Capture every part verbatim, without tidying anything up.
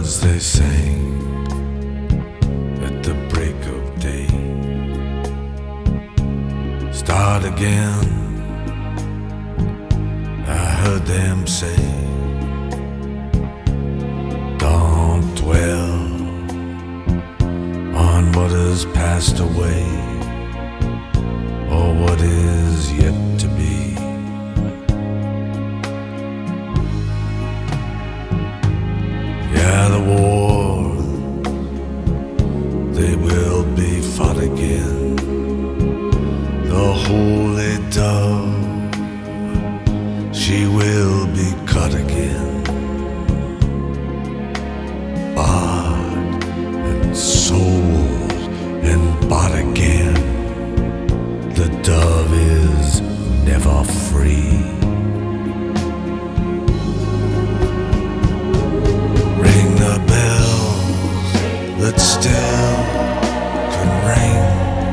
birds they sang at the break of day. Start again, I heard them say. Don't dwell on what has passed away, or what is yet to be. Yeah, the war, they will be fought again. The holy dove, she will be cut again. Bought and sold and bought again. The dove is never free. Ring the bells that still can ring.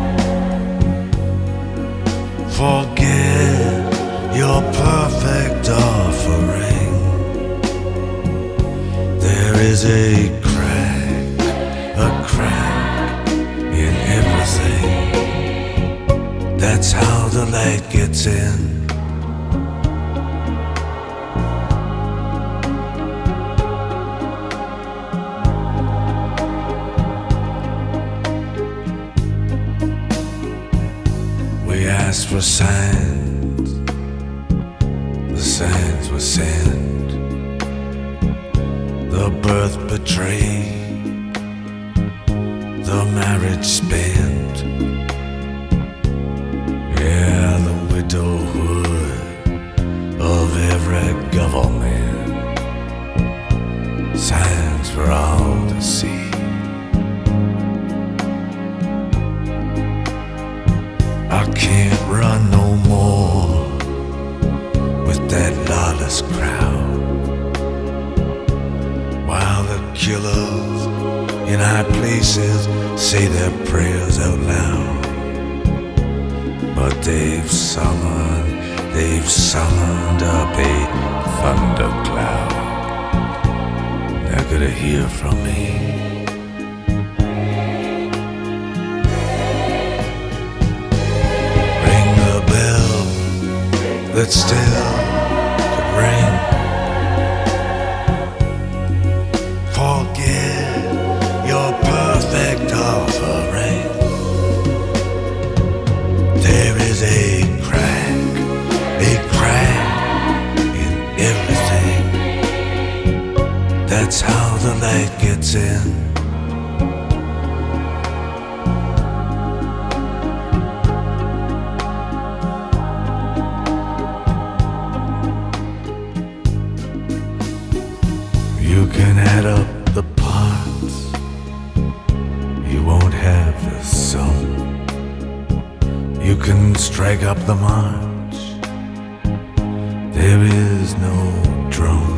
Forget your perfect offering. There is a crack, a crack in everything. That's how the light gets in. We asked for signs, the signs were sent. The birth betrayed, the marriage spent. Yeah, the widowhood of every government. Signs for all to see. I can't run no more with that lawless crowd, while the killers in high places say their prayers out loud. But they've summoned, they've summoned up a thundercloud. They're gonna hear from me. Ring the bell that still could ring. Forget your perfect offering. There is a crack, a crack in everything. That's how the light gets in. You can add up the parts, you won't have the sum. You can strike up the march, there is no drum.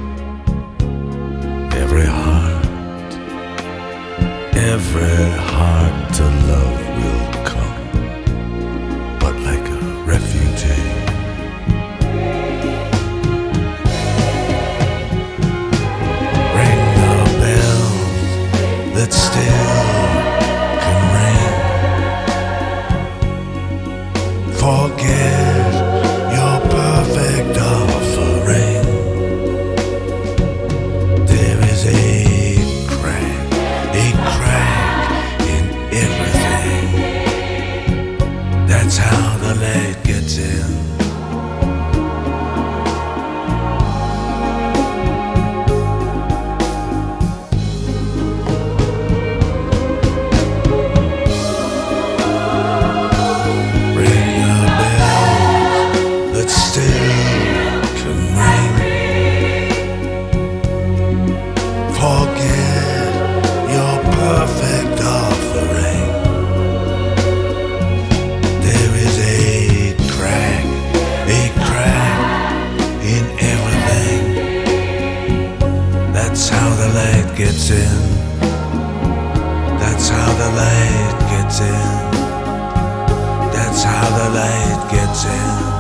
Every heart, every heart to love will come, but like a refugee. Ring the bells that still can ring. Forget your perfect offering. There is a crack, a crack in everything. That's how the light gets in. Forget your perfect offering. There is a crack, a crack in everything. That's how the light gets in. That's how the light gets in. That's how the light gets in.